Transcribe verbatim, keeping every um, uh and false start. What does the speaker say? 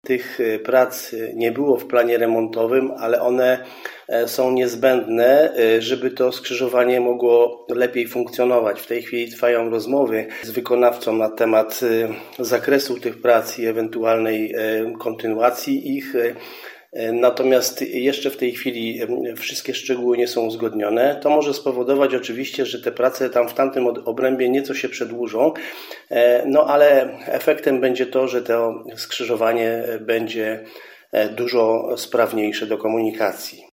tych prac nie było w planie remontowym, ale one są niezbędne, żeby to skrzyżowanie mogło lepiej funkcjonować. W tej chwili trwają rozmowy z wykonawcą na temat zakresu tych prac i ewentualnej kontynuacji ich. Natomiast jeszcze w tej chwili wszystkie szczegóły nie są uzgodnione. To może spowodować oczywiście, że te prace tam w tamtym obrębie nieco się przedłużą, no ale efektem będzie to, że to skrzyżowanie będzie dużo sprawniejsze do komunikacji.